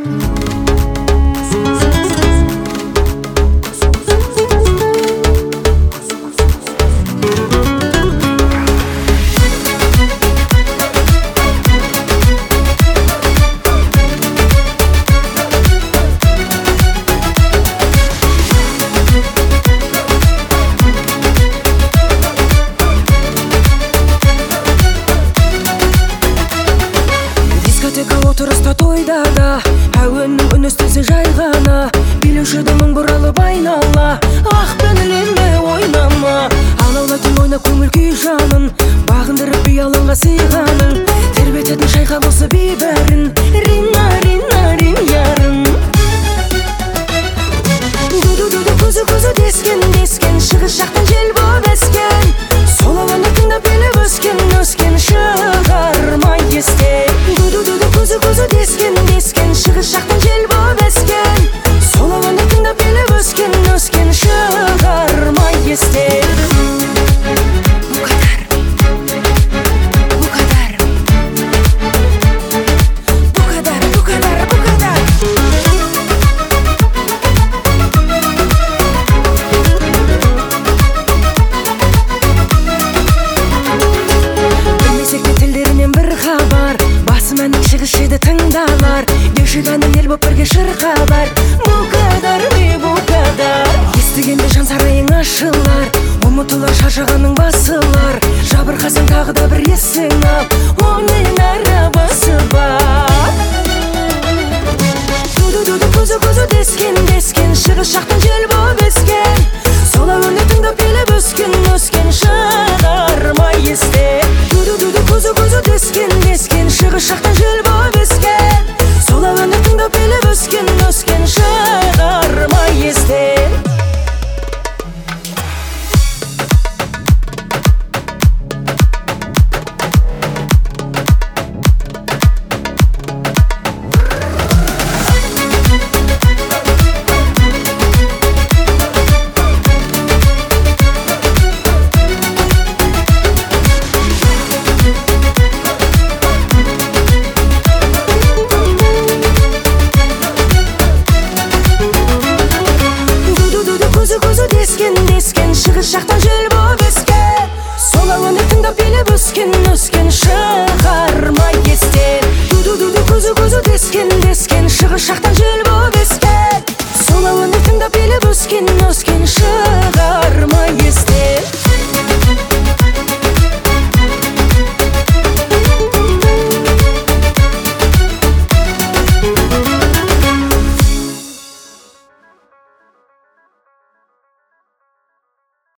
Отырыста тойда да әуеннің үн естілсе жай ғана, билеуші мың бұралып айнала, ақ көңіліме ойнама. Алаулайтын ойна көңіл күй жанын, бағындырып би алаңға сыйғаның, тербететін шайқап осы би бәрін, рина рина рин ярым. Ду-ду-ду-ду көзі дескен дескен, шығыс жақтан жел боп ескен, сол ауаны тыңдап еліп өскен шығармай естен. Көзі дескен дескен, шығыс жақтан жел боп ескен, сол ауаны тыңдап еліп өскен шығармай естен. Шығысшыды тыңдалар, деушіғаным ел боп бірге шырқалар. Бұқадар ми бұқадар, естігенде жан сарайың ашылар, ұмытылар шаршағаның басылар. Жабырқасың тағы да бір есің ал, оның арабасы бар. Ду-ду-ду көзі дескен дескен, шығыс жақтан жел боп ескен, сол әуенді тыңдап еліп өскен шығармай естен. Ду-ду-ду көзі дескен дескен, шығыс жақтан жел боп ескен, сол әуенді тыңдап еліп өскен шығармай естен. Дескен дескен, шығыс жақтан жел боп ескен, сол әуенді тыңдап еліп өскен шығармай естен. Ду-ду-ду көзі дескен дескен, шығыс жақтан